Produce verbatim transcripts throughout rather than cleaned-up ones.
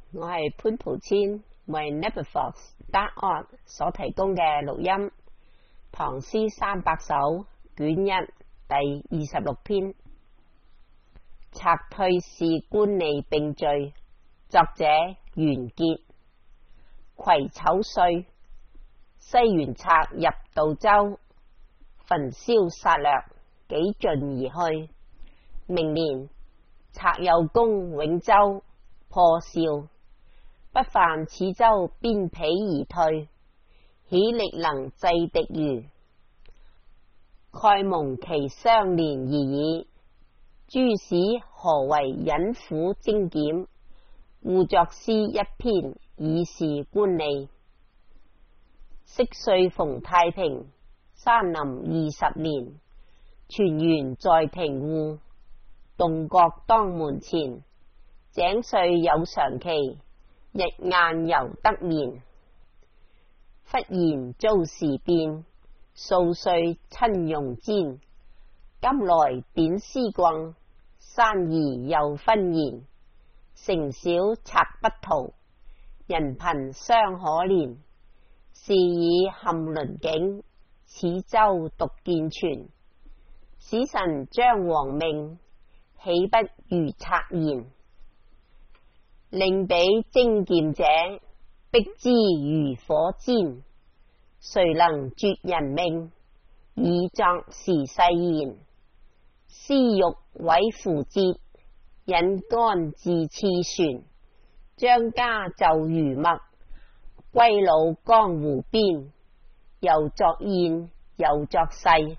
我係潘蒲千，為 NaPoFox Dot Org 所提供嘅錄音。唐詩三百首卷一第二十六篇，賊退是官吏並罪。作者袁傑。癸丑歲，西園賊入道州，焚燒殺掠，幾盡而去。明年，賊又攻永州，破紹，不犯此州邊鄙而退，豈力能制敵餘？蓋蒙其相連而已。諸史何為隱苦精檢？故作詩一篇，以示官吏。昔歲逢太平，山林二十年。泉源在庭戶，洞閣當門前。井水有常期，日晏猶得眠。忽然遭時變，數歲親容煎。今來點絲棍，山兒又紛言。城小賊不逃，人貧相可憐。是以陷鄰境，此州獨健全。使臣將王命，豈不如賊言？令彼精儉者，逼之如火煎。誰能絕人命，以作時誓言？私欲毀符節，引干自刺旋。將家就如墨，歸老江湖邊。又作宴，又作誓。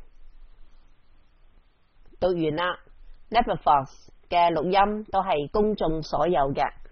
讀完啦。NaPoFox嘅錄音都係公眾所有嘅。